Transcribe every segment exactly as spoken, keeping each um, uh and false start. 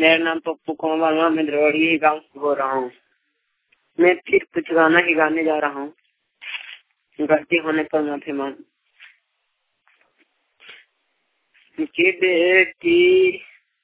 मेरा नाम पप्पू कोमल है, मैं द्रोड़ी गाँव से बोल रहा हूँ। मैं फिर कुछ गाना ही गाने जा रहा हूँ, गलती होने पर माफी मांग। कि बेटी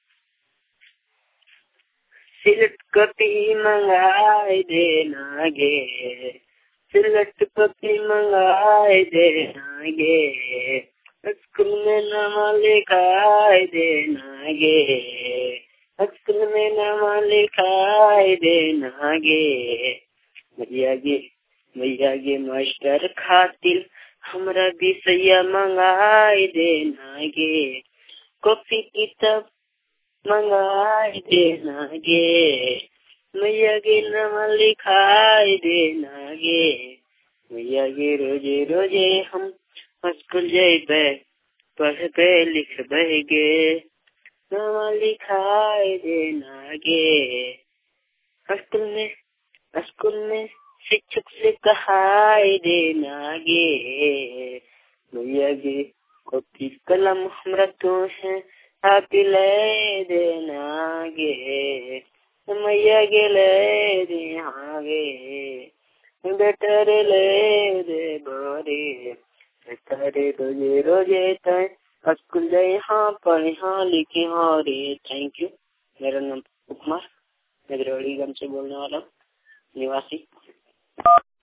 सिलट कपी मंगाए देना गे, सिलट कपी मंगाए देना गे, स्कूल में नाम लिखाए देना गे, स्कूल में नाम लिखाए देना गे। भैया गे भैया गे मास्टर खातिर हमरा विषय मंगाए देना गे, कॉपी किताब मंगाए देना गे, भैया गे नाम लिखाए देना गे। भैया गे रोजे रोजे हम स्कूल जेबे, पढ़बे लिखबे गे, नाम लिखाए देना गे। स्कूल में स्कूल में शिक्षक से कहाए देना गे। भैया गे कॉपी कलम हमरा तो है, आप ले देना गे, मैया गे ले देना गे, बेटर ले दे बोरे, बेटर रोजे रोजे तय स्कूल जाए हाँ पढ़े हाँ लिखे हाँ रे। Thank you. मेरा नाम कुमार, मैं द्रोड़ी गाँव से बोलने वाला हूँ, निवासी।